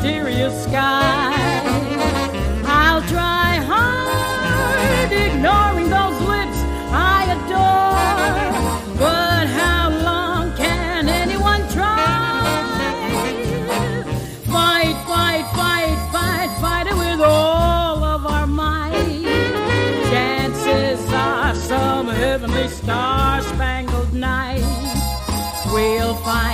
mysterious sky. I'll try hard, ignoring those lips I adore. But how long can anyone try? Fight, fight, fight, fight, fight it with all of our might. Chances are some heavenly star-spangled night we'll find